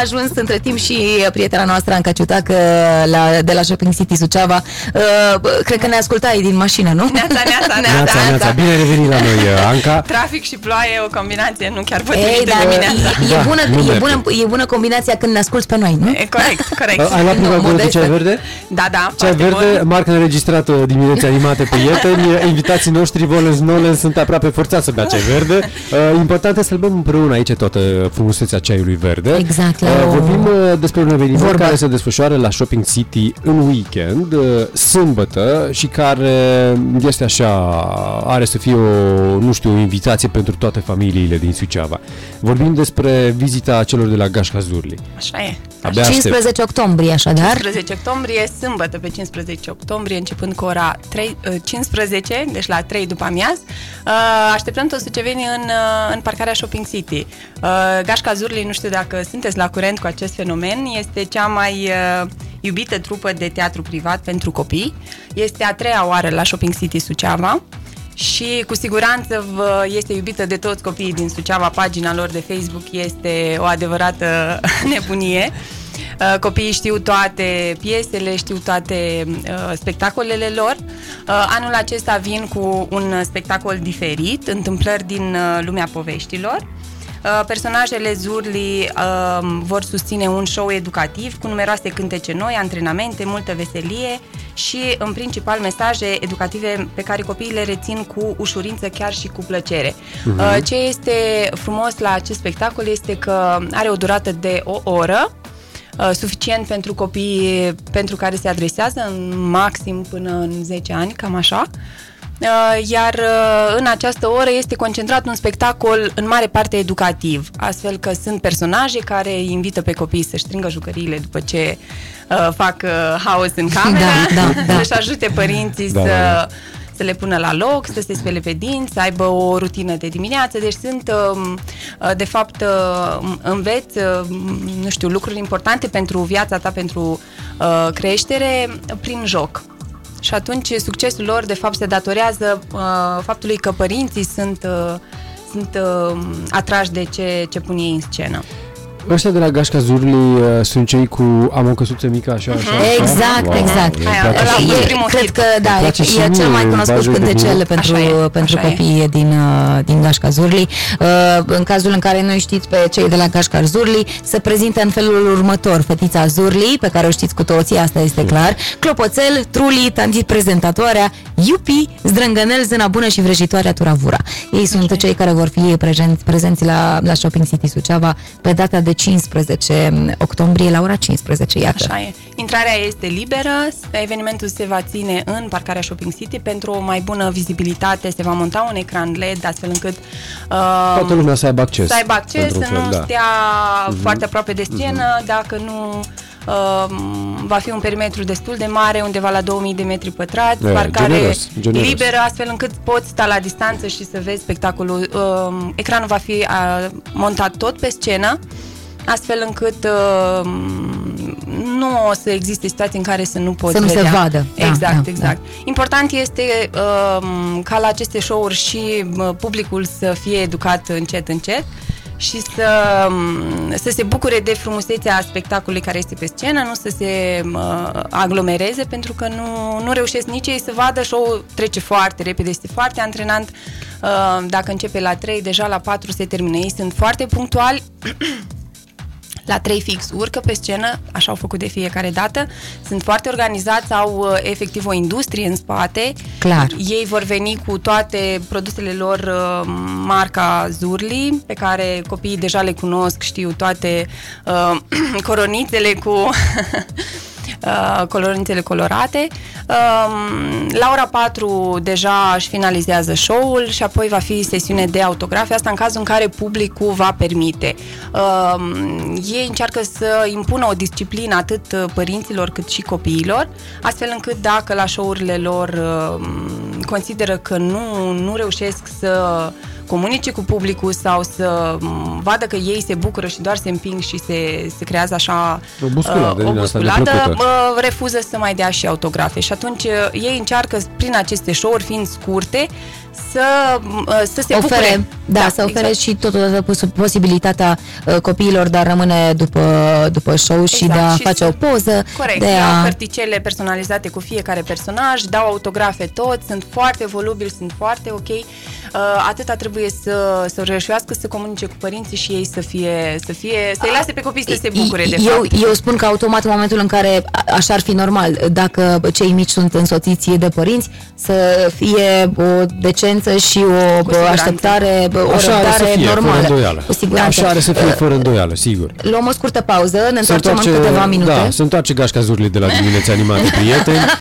ajuns între timp și prietena noastră Anca Ciutac de la Shopping City Suceava. Cred că ne ascultai din mașină, nu? Neața. Bine revenit la noi, Anca. Trafic și ploaie, o combinație nu chiar potrivit de dimineața. E bună combinația când ne asculti pe noi, nu? E corect. Ai luat prima gură de ceai verde? Da. Ceai verde, marcă înregistrată dimineața animate prieteni. Invitații noștri, Volens, sunt aproape forțați să bea ceai verde. Important este să-l bem împreună aici toată frumusețea ceaiului verde. Exact. Vorbim despre un eveniment care se desfășoară la Shopping City în weekend, sâmbătă, și care este așa, are să fie o invitație pentru toate familiile din Suceava. Vorbim despre vizita celor de la Gașca Zurli. Așa e. 15 octombrie, așadar. 15 octombrie, sâmbătă pe 15 octombrie, începând cu ora 15, deci la 3 după amiaz. Așteptăm toți sucevenii în parcarea Shopping City. Gașca Zurli, nu știu dacă sunteți la curent cu acest fenomen, este cea mai iubită trupă de teatru privat pentru copii. Este a 3-a oară la Shopping City Suceava și cu siguranță este iubită de toți copiii din Suceava. Pagina lor de Facebook este o adevărată nebunie. Copiii știu toate piesele, știu toate spectacolele lor. Anul acesta vin cu un spectacol diferit, întâmplări din lumea poveștilor. Personajele Zurli vor susține un show educativ cu numeroase cântece noi, antrenamente, multă veselie și, în principal, mesaje educative pe care copiii le rețin cu ușurință, chiar și cu plăcere. Ce este frumos la acest spectacol este că are o durată de o oră, suficient pentru copiii pentru care se adresează, maxim până în 10 ani, cam așa. Iar în această oră este concentrat un spectacol în mare parte educativ, astfel că sunt personaje care invită pe copii să-și strângă jucăriile după ce fac haos în cameră, să-și ajute părinții să le pună la loc, să se spele pe dinți, să aibă o rutină de dimineață. Deci sunt, de fapt, înveți, lucruri importante pentru viața ta, pentru creștere, prin joc. Și atunci succesul lor, de fapt, se datorează faptului că părinții sunt atrași de ce pun ei în scenă. Ăștia de la Gașca Zurli sunt cei cu Am o căsuță mică, așa. Exact. Cred că e cel mai cunoscut cântecel pentru copiii din Gașca Zurli. În cazul în care nu știți pe cei de la Gașca Zurli, se prezintă în felul următor: fetița Zurli, pe care o știți cu toții, asta este clar, clopoțel, truli, tanti prezentatoarea, iupi, zdrângănel, zâna bună și vrăjitoarea Turavura. Ei sunt cei care vor fi prezenți la Shopping City Suceava pe data de 15 octombrie la ora 15, iată. Așa e. Intrarea este liberă, evenimentul se va ține în parcarea Shopping City. Pentru o mai bună vizibilitate se va monta un ecran LED, astfel încât toată lumea să aibă acces. Să nu stea foarte aproape de scenă, dacă nu va fi un perimetru destul de mare, undeva la 2000 de metri pătrați, parcare liberă, astfel încât poți sta la distanță și să vezi spectacolul. Ecranul va fi montat tot pe scenă, astfel încât nu o să existe situații în care să nu poți vedea. Să nu se vadă. Exact. Important este ca la aceste show-uri și publicul să fie educat încet și să se bucure de frumusețea spectacolului care este pe scenă, nu să se aglomereze, pentru că nu reușesc nici ei să vadă. Show-ul trece foarte repede, este foarte antrenant. Dacă începe la 3, deja la 4 se termină. Ei sunt foarte punctuali. La 3 fix urcă pe scenă, așa au făcut de fiecare dată. Sunt foarte organizați, au efectiv o industrie în spate. Clar. Ei vor veni cu toate produsele lor, marca Zurli, pe care copiii deja le cunosc, știu toate coronițele cu colorinițele colorate. La ora 4 deja își finalizează show-ul și apoi va fi sesiune de autografe, asta în cazul în care publicul va permite. Ei încearcă să impună o disciplină atât părinților cât și copiilor, astfel încât dacă la show-urile lor consideră că nu reușesc să comunice cu publicul sau să vadă că ei se bucură și doar se împing și se creează așa o busculată, refuză să mai dea și autografe. Și atunci ei încearcă, prin aceste show-uri, fiind scurte, să se bucure. Să ofere și totodată posibilitatea copiilor de a rămâne după show și de a face o poză. Corect, dau hărticele personalizate cu fiecare personaj, dau autografe toți, sunt foarte volubili, sunt foarte ok. Atâta trebuie să reușească să comunice cu părinții și ei să-i lase pe copii să se bucure de fapt. Eu spun că automat în momentul în care așa ar fi normal, dacă cei mici sunt însoțiți de părinți, să fie o decență și o așteptare, o răbdare normală. Cu siguranță. Așa are să fie fără îndoială, sigur. Luăm o scurtă pauză, ne întoarcem în câteva minute. Da, se întoarce Gașca Zurli de la Dimineți Animate, prieteni.